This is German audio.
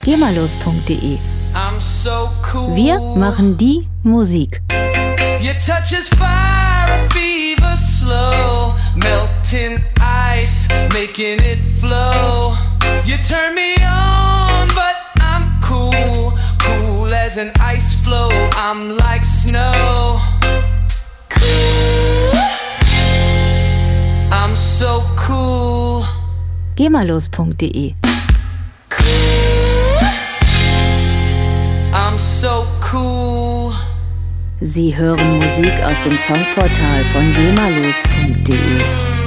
GEMALOS.de. Wir machen die Musik. Your touch is fire, a fever slow, melting ice, making it flow. You turn me on, but I'm cool, cool as an ice flow. I'm like snow. Cool. I'm so cool. GEMALOS.de. Cool. I'm so cool. Sie hören Musik aus dem Songportal von GEMALOS.de.